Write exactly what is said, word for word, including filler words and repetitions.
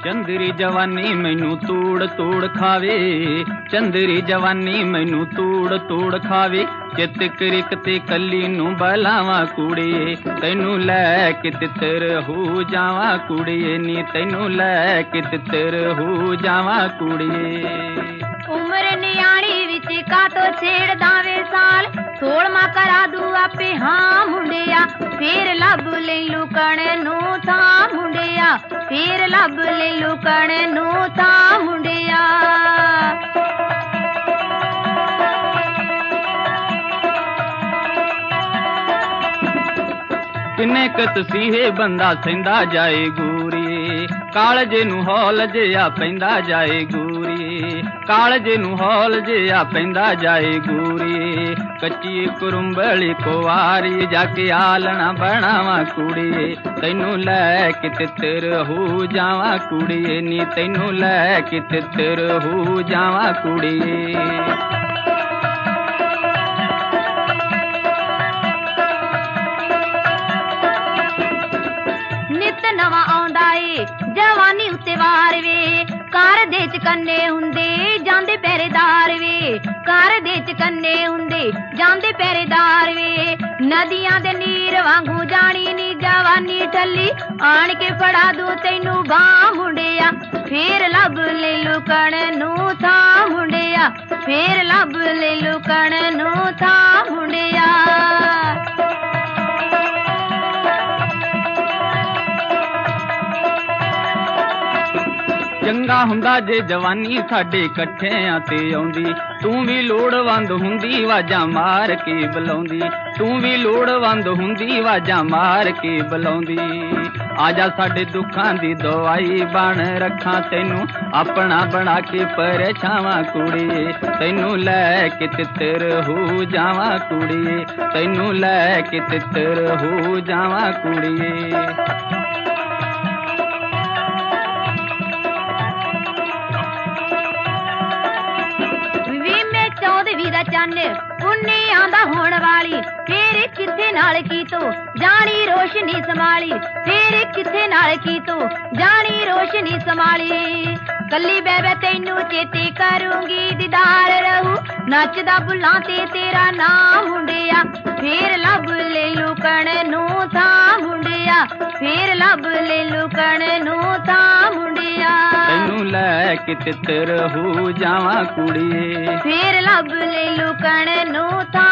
चंदरी जवानी मैनू तूड़ तूड़ खावे, चंदरी जवानी मैनू तूड़ तूड़ खावे। चित क्रिक ते कली नू बलावा कुड़िए, तैनू लै के तितर हो जावा कुड़िए नी, तैनू लै के तितर हो जावा कुड़िए। उम्र नियाणी विच कातो छेड़दा वे साल, सोलमा करा दू आपे हाँ मुंडिया, फिर लब ले लुकण नू था मुंडिया, फिर लब ले लुकण नू था मुंडिया। किन्ने क तसीहे बंदा सहिंदा जाए गोरी, कालजे नू हौल जिहा पैंदा जाए गोरी, कालजे नू हौल जिहा पैंदा जाए गोरी। कच्ची कुरुंबली कुवारी जाके आलना बनावा कुड़िए, तैनू लै के तितर हो जावा कुड़िए नी, तैनू लै के तितर हो जावा कुड़िए। नवा आउंदा ए जवानी उत्ते वार वे, कार दे च कन्ने हुंदे जांदे पहरेदार वे, कार दे च कन्ने हुंदे जांदे पहरेदार वे। नदियां दे नीर वांगू जानी नी जवानी ठल्ली, आण के फड़ा दू तैनू बां मुंडिया, फिर लब ले लुकण नू था मुंडिया, फिर लब ले लुकण नू था मुंडिया। चंगा हुंदा जे जवानी साडे इकट्ठियां ते आउंदी, तू भी लोड़वंद हुंदी वाजा मार के बुलाउंदी, तू भी लोड़वंद हुंदी वाजा मार के बुलाउंदी। आजा साडे दुखां दी दवाई बन रखां तैनू अपना बना के परछावां कुड़िए, तैनू लै के तितर हो जावा कुड़िए, तैनू लै के तितर हो जावा कुड़िए। चन पुन्नी आंदा होण वाली, तेरे किथे नाल की तो जानी रोशनी संभाली, तेरे किथे नाल की तो जानी रोशनी संभाली। कली बेबे तैनू चेते करूंगी दीदार रहू, नचदा बुल्लां ते तेरा नाम मुंडिया, फिर लब ले लुकण नू था मुंडिया, फिर लब ले लुकण नू था मुंडिया। तैनू लै के तितर हो जावा कुड़िए, फिर लब ले लुकण नू था